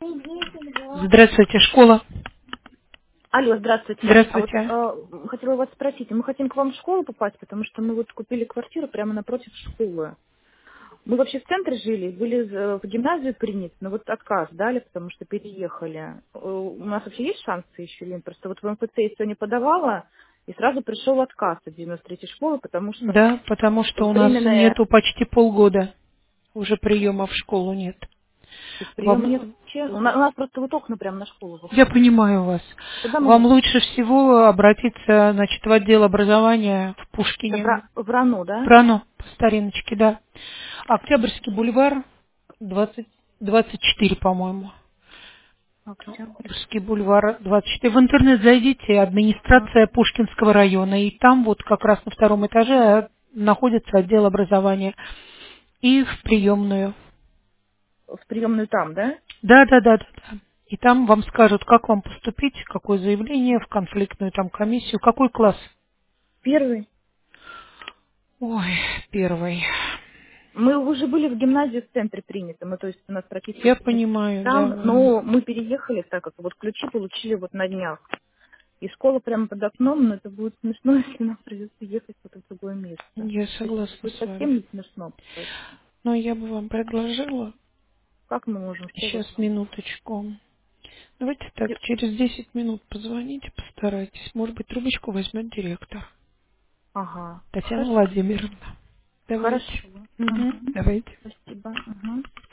Здравствуйте, школа. Алло, здравствуйте. А вот Здравствуйте. хотела вас спросить, мы хотим к вам в школу попасть, потому что мы вот купили квартиру прямо напротив школы. Мы вообще в центре жили, были в гимназию приняты, но вот отказ дали, потому что переехали. У нас вообще есть шансы еще или нет? Просто вот в МФЦ я сегодня подавала, и сразу пришел отказ от 93-й школы, потому что Да, потому что у нас временное, нету почти полгода. Уже приема в школу нет. то есть приема нет Вам, вообще. У нас просто вот окна прямо на школу я выходят. понимаю вас. Куда мы Вам можем? лучше всего обратиться, значит, в отдел образования в Это Пушкине. в РАНУ, да? Прано, по стариночке, да. Октябрьский бульвар, 24, по-моему. Октябрьский. Октябрьский бульвар, 24. В интернет зайдите, администрация Пушкинского района. И там вот как раз на втором этаже находится отдел образования. И в приемную. В приемную там, да? Да, да, да, да, да. И там вам скажут, как вам поступить, какое заявление в конфликтную там комиссию, какой класс. Первый. Ой, первый. Мы уже были в гимназии в центре приняты, мы, то есть у нас Я прописывались понимаю, да. там, но мы переехали, так как вот ключи получили вот на днях. И школа прямо под окном, но это будет смешно, если нам придется ехать вот в другое место. Я То есть согласна будет с вами. совсем не смешно. Поэтому Но я бы вам предложила, как мы можем, что вы сейчас можете? минуточку. Давайте так, через 10 минут позвоните, постарайтесь. Может быть, трубочку возьмет директор. Ага, Татьяна хорошо. Владимировна. Давайте. Хорошо. Мгм, Мгм. давайте. Спасибо. Мгм.